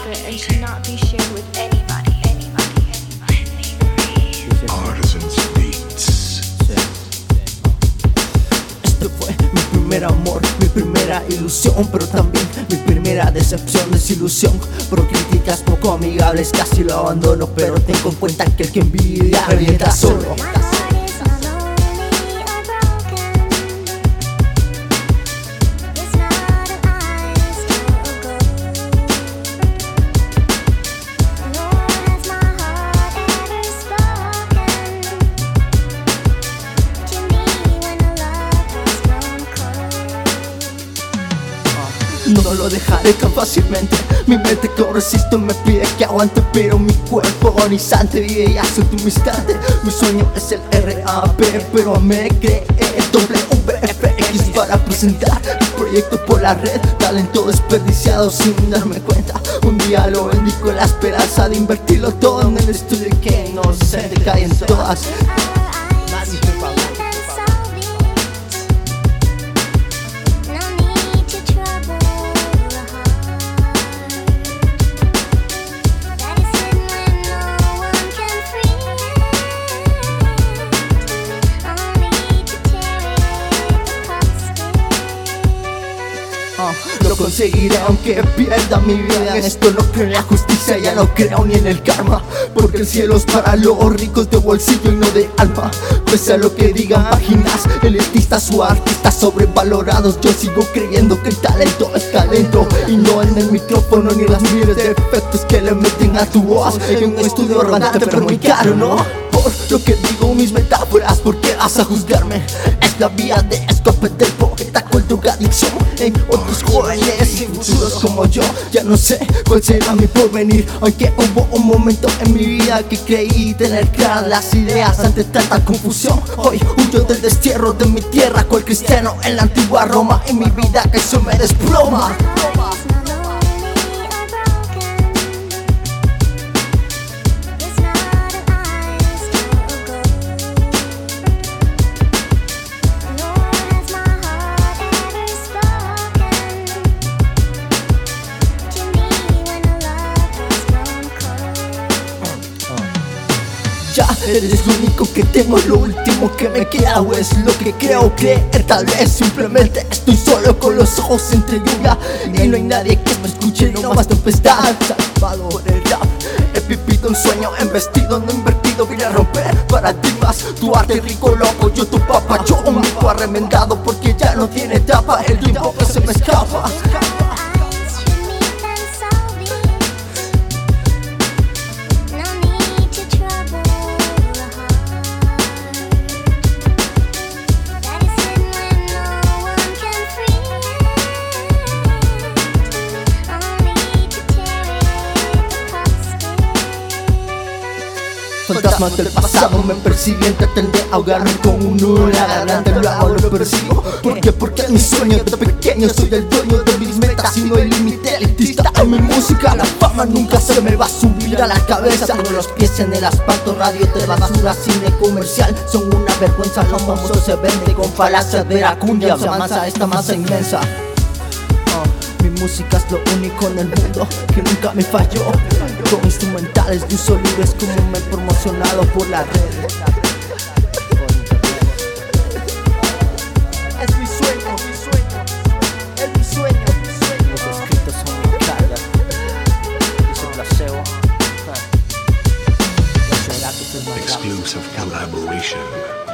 secret and should not be shared with anybody. Artisans Beats. Este fue mi primer amor, mi primera ilusión, pero también mi primera decepción, desilusión. Por críticas poco amigables casi lo abandono, pero tengo en cuenta que el que envidia revienta solo. No lo dejaré tan fácilmente. Mi mente que resisto me pide que aguante, pero mi cuerpo agonizante vive ya su instante. Mi sueño es el RAP, pero me creé WFX para presentar mi proyecto por la red. Talento desperdiciado sin darme cuenta. Un día lo vendí con la esperanza de invertirlo todo en el estudio y que no se decaen todas. Lo conseguiré aunque pierda mi vida en esto. No creo en la justicia, ya no creo ni en el karma, porque el cielo es para los ricos de bolsillo y no de alma. Pese a lo que digan páginas elitistas o artistas sobrevalorados, yo sigo creyendo que el talento es talento, y no en el micrófono ni las miles de efectos que le meten a tu voz en un estudio rodante pero muy caro, ¿no? Por lo que digo mis metáforas, ¿por qué vas a juzgarme? Es la vía de escape del poeta con drogadicción. En otros jóvenes infusos como yo, ya no sé cuál será mi porvenir. Aunque hubo un momento en mi vida que creí tener claras las ideas ante tanta confusión. Hoy huyo del destierro de mi tierra, cual cristiano en la antigua Roma, y mi vida que se me desploma. Ya eres lo único que tengo, lo último que me queda, o es lo que creo creer. Tal vez simplemente estoy solo con los ojos entre lluvia y no hay nadie que me escuche, no más tempestad. Salvado por el rap, he vivido un sueño embestido, no invertido. Vine a romper paradigmas, tu arte rico loco, yo tu papa. Yo un mico arremendado porque ya no tiene tapa, el tiempo que se me escapa. Fantasmas del pasado me persiguen, traten de ahogarme con un nudo en la garganta. Lo hago, lo persigo. ¿Por qué? Porque en mi sueño de pequeño soy el dueño de mis metas y no el límite elitista. En mi música la fama nunca se me va a subir a la cabeza. Tengo los pies en el asfalto, radio de basura, cine comercial son una vergüenza. Los famosos se venden con falacias de la cumbia, se amansa esta masa inmensa. Mi música es lo único en el mundo que nunca me falló. Con instrumentales de uso libre es como me he promocionado por la red. Es mi sueño, es mi sueño. Los escritos son mi carga, dice Placebo. Exclusive collaboration.